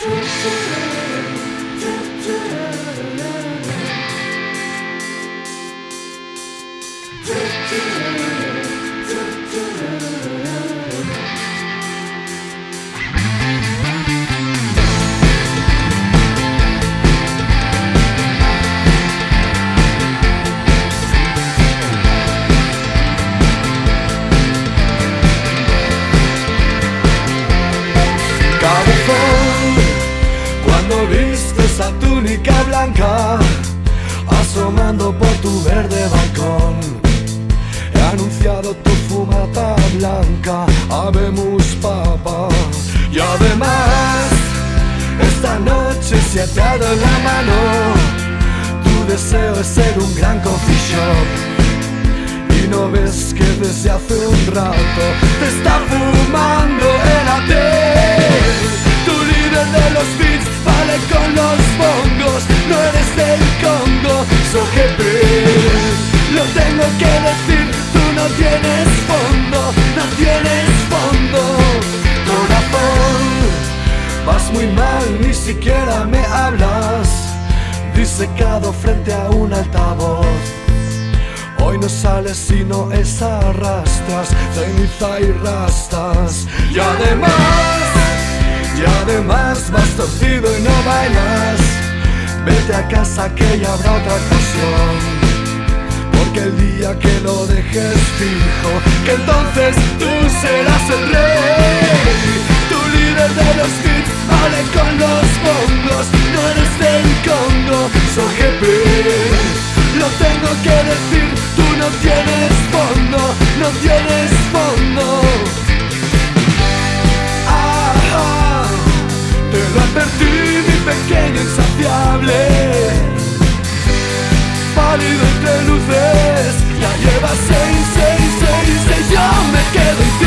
Cuando viste esa túnica blanca asomando por tu verde balcón, he anunciado tu fumata blanca, habemos papa. Y además, esta noche se ha atado en la mano, tu deseo es ser un gran coffee shop. Y no ves que desde hace un rato te está fumando el AT. Tu líder de los beats vale con los bongos, no eres del Congo, so GP. Lo tengo que decir, tú no tienes fondo, no tienes fondo. Corazón, vas muy mal, ni siquiera me hablas, disecado frente a un altavoz. Hoy no sales sino es arrastras, ceniza y rastas. Y además vas torcido y no bailas. Vete a casa que ya habrá otra ocasión, porque el día que lo dejes fijo, que entonces tú serás el rey. Tu líder de los beats vale con los bongos, no eres del Congo, so GP. Lo tengo que decir, tú no tienes fondo, no tienes fondo. Ah, te lo advertí, mi pequeño insaciable. Pálido entre luces, ya llevas 6, yo me quedo infiel.